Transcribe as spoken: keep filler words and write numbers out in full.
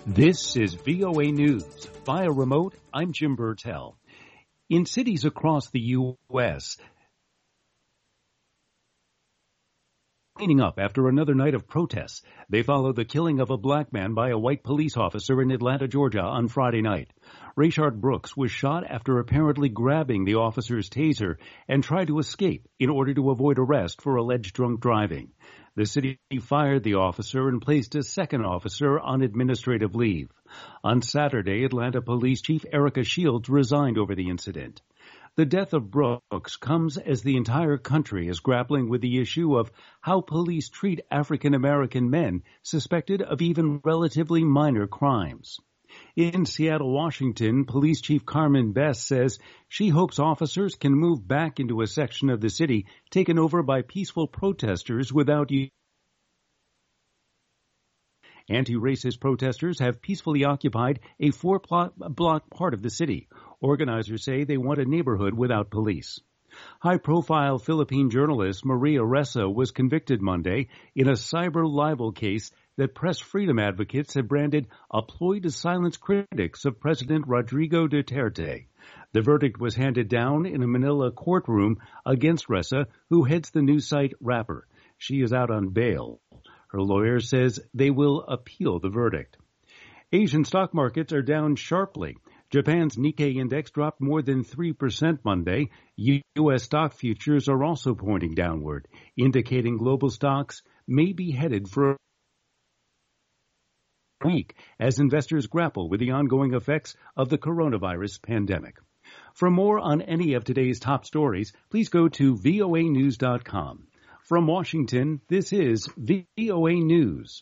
This is V O A News. Via remote, I'm Jim Burtell. In cities across the U S, cleaning up after another night of protests. They follow the killing of a black man by a white police officer in Atlanta, Georgia on Friday night. Rayshard Brooks was shot after apparently grabbing the officer's taser and tried to escape in order to avoid arrest for alleged drunk driving. The city fired the officer and placed a second officer on administrative leave. On Saturday, Atlanta Police Chief Erica Shields resigned over the incident. The death of Brooks comes as the entire country is grappling with the issue of how police treat African American men suspected of even relatively minor crimes. In Seattle, Washington, Police Chief Carmen Best says she hopes officers can move back into a section of the city taken over by peaceful protesters without use. Anti-racist protesters have peacefully occupied a four-block part of the city. Organizers say they want a neighborhood without police. High-profile Philippine journalist Maria Ressa was convicted Monday in a cyber libel case that press freedom advocates have branded a ploy to silence critics of President Rodrigo Duterte. The verdict was handed down in a Manila courtroom against Ressa, who heads the news site Rapper. She is out on bail. Her lawyer says they will appeal the verdict. Asian stock markets are down sharply. Japan's Nikkei index dropped more than three percent Monday. U S stock futures are also pointing downward, indicating global stocks may be headed for a week as investors grapple with the ongoing effects of the coronavirus pandemic. For more on any of today's top stories, please go to V O A news dot com. From Washington, this is V O A News.